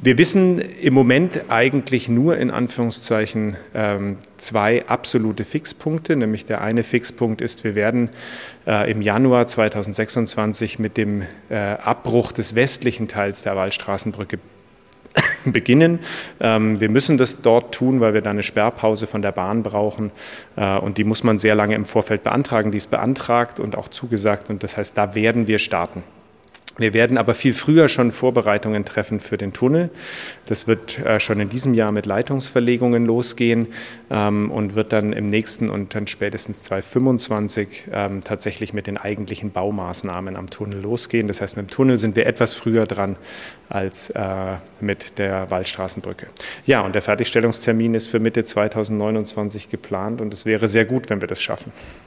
Wir wissen im Moment eigentlich nur in Anführungszeichen zwei absolute Fixpunkte, nämlich der eine Fixpunkt ist, wir werden im Januar 2026 mit dem Abbruch des westlichen Teils der Wallstraßenbrücke beginnen. Wir müssen das dort tun, weil wir da eine Sperrpause von der Bahn brauchen und die muss man sehr lange im Vorfeld beantragen. Die ist beantragt und auch zugesagt und das heißt, da werden wir starten. Wir werden aber viel früher schon Vorbereitungen treffen für den Tunnel. Das wird schon in diesem Jahr mit Leitungsverlegungen losgehen und wird dann im nächsten und dann spätestens 2025 tatsächlich mit den eigentlichen Baumaßnahmen am Tunnel losgehen. Das heißt, mit dem Tunnel sind wir etwas früher dran als mit der Wallstraßenbrücke. Ja, und der Fertigstellungstermin ist für Mitte 2029 geplant und es wäre sehr gut, wenn wir das schaffen.